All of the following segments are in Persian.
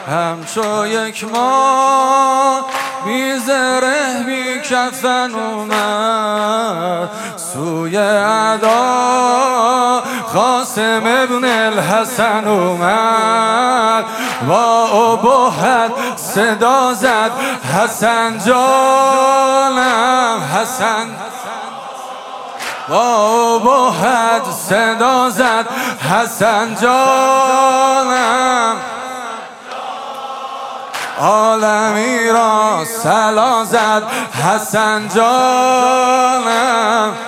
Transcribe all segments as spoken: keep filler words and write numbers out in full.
همچو یک ما بی زره بی کفن اومد سوی ادا قاسم ابن الحسن اومد با ابهت صدا زد حسن جانم حسن با ابهت صدا زد حسن جانم عالمی را صلا زد حسن جانم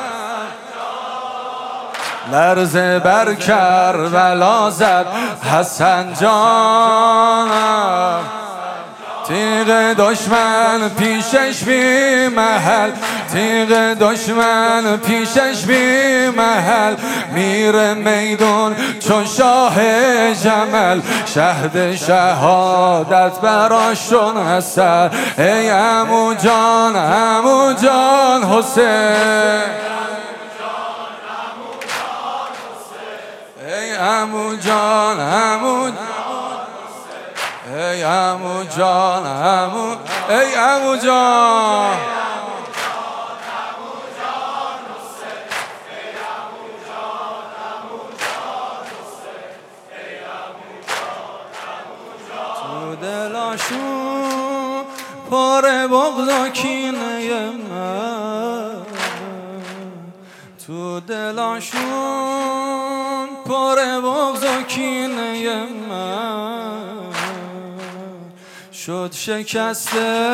لرزه بر کربلا زد حسن جانم تیغ دشمن پیشش بی محل تیغ دشمن پیشش بی محل میر میدون چون شاه جمل شهد شهادت براشون اثر ای عمو جان عمو جان حسین ای عمو جان عمو ای عمو جان عمو ای عمو جان تو دلاشون پر بغض و کینه من تو دلاشون پر بغض و کینه من شد شکسته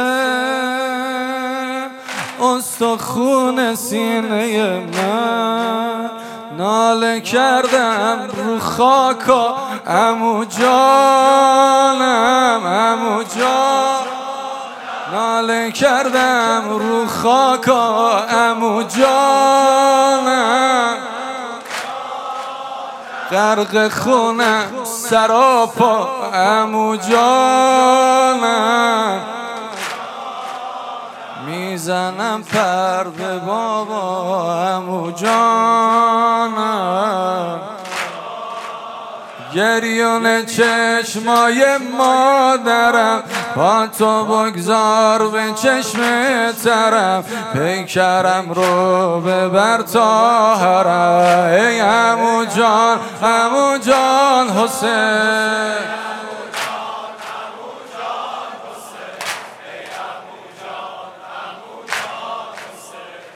استخون سینه من ناله کردم رو خاکا عمو جانم عمو جان ناله کردم رو خاکا عمو جانم غرق خونم سراپا عمو جانم میزنم پر به بابا عمو جانم گریون چشمای مادرم با تو بگذار به چشم طرف پیکرم رو ببر تا حرم ای عمو جان عمو جان حسین